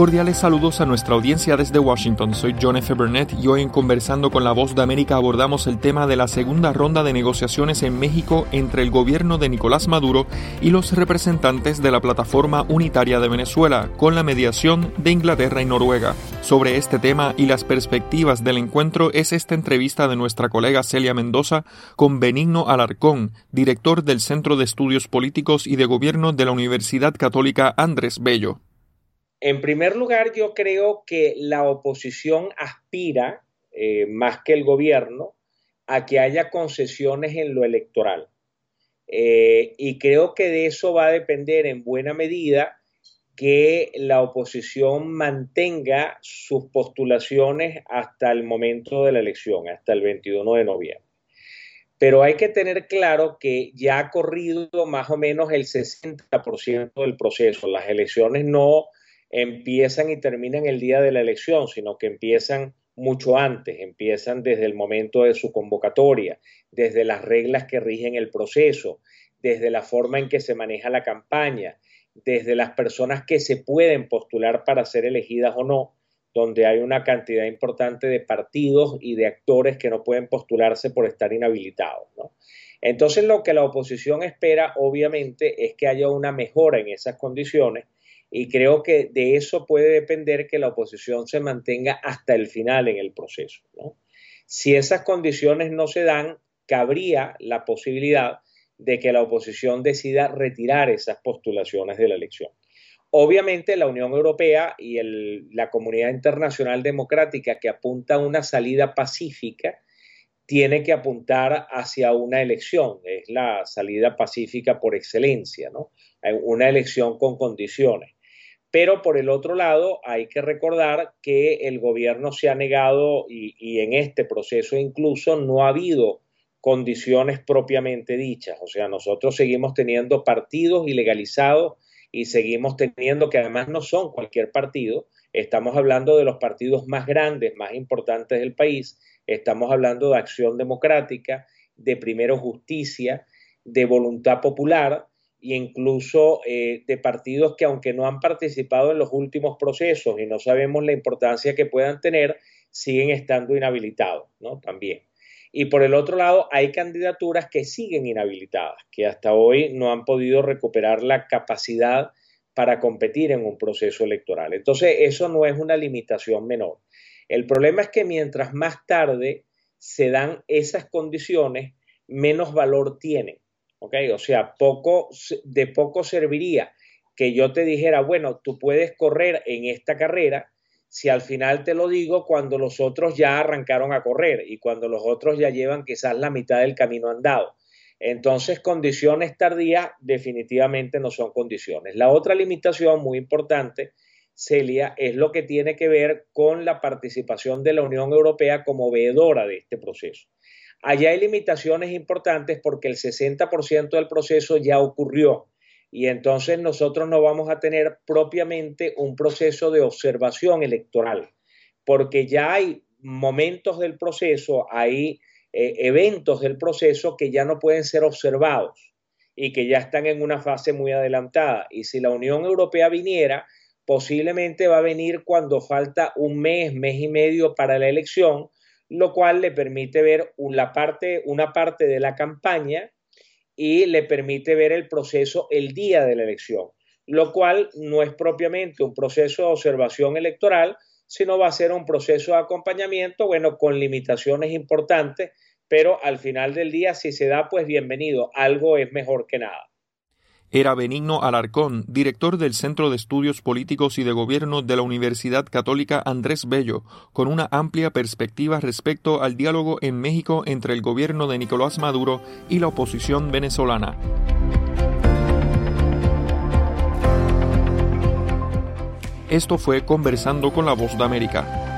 Cordiales saludos a nuestra audiencia desde Washington. Soy John F. Burnett y hoy en Conversando con la Voz de América abordamos el tema de la segunda ronda de negociaciones en México entre el gobierno de Nicolás Maduro y los representantes de la Plataforma Unitaria de Venezuela, con la mediación de Inglaterra y Noruega. Sobre este tema y las perspectivas del encuentro es esta entrevista de nuestra colega Celia Mendoza con Benigno Alarcón, director del Centro de Estudios Políticos y de Gobierno de la Universidad Católica Andrés Bello. En primer lugar, yo creo que la oposición aspira, más que el gobierno, a que haya concesiones en lo electoral. Y creo que de eso va a depender en buena medida que la oposición mantenga sus postulaciones hasta el momento de la elección, hasta el 21 de noviembre. Pero hay que tener claro que ya ha corrido más o menos el 60% del proceso. Las elecciones no empiezan y terminan el día de la elección, sino que empiezan mucho antes, empiezan desde el momento de su convocatoria, desde las reglas que rigen el proceso, desde la forma en que se maneja la campaña, desde las personas que se pueden postular para ser elegidas o no, donde hay una cantidad importante de partidos y de actores que no pueden postularse por estar inhabilitados, ¿no? Entonces, lo que la oposición espera, obviamente, es que haya una mejora en esas condiciones. Y creo que de eso puede depender que la oposición se mantenga hasta el final en el proceso, ¿no? Si esas condiciones no se dan, cabría la posibilidad de que la oposición decida retirar esas postulaciones de la elección. Obviamente la Unión Europea y la comunidad internacional democrática, que apunta a una salida pacífica, tiene que apuntar hacia una elección. Es la salida pacífica por excelencia, ¿no? Una elección con condiciones. Pero por el otro lado hay que recordar que el gobierno se ha negado y en este proceso incluso no ha habido condiciones propiamente dichas. O sea, nosotros seguimos teniendo partidos ilegalizados y seguimos teniendo, que además no son cualquier partido, estamos hablando de los partidos más grandes, más importantes del país, estamos hablando de Acción Democrática, de Primero Justicia, de Voluntad Popular, e incluso de partidos que, aunque no han participado en los últimos procesos y no sabemos la importancia que puedan tener, siguen estando inhabilitados, ¿no? También. Y por el otro lado, hay candidaturas que siguen inhabilitadas, que hasta hoy no han podido recuperar la capacidad para competir en un proceso electoral. Entonces, eso no es una limitación menor. El problema es que mientras más tarde se dan esas condiciones, menos valor tienen. Okay, o sea, de poco serviría que yo te dijera, bueno, tú puedes correr en esta carrera si al final te lo digo cuando los otros ya arrancaron a correr y cuando los otros ya llevan quizás la mitad del camino andado. Entonces, condiciones tardías definitivamente no son condiciones. La otra limitación muy importante, Celia, es lo que tiene que ver con la participación de la Unión Europea como veedora de este proceso. Allá hay limitaciones importantes porque el 60% del proceso ya ocurrió y entonces nosotros no vamos a tener propiamente un proceso de observación electoral porque ya hay momentos del proceso, hay eventos del proceso que ya no pueden ser observados y que ya están en una fase muy adelantada. Y si la Unión Europea viniera, posiblemente va a venir cuando falta un mes, mes y medio para la elección, lo cual le permite ver una parte de la campaña y le permite ver el proceso el día de la elección, lo cual no es propiamente un proceso de observación electoral, sino va a ser un proceso de acompañamiento, bueno, con limitaciones importantes, pero al final del día, si se da, pues bienvenido, algo es mejor que nada. Era Benigno Alarcón, director del Centro de Estudios Políticos y de Gobierno de la Universidad Católica Andrés Bello, con una amplia perspectiva respecto al diálogo en México entre el gobierno de Nicolás Maduro y la oposición venezolana. Esto fue Conversando con la Voz de América.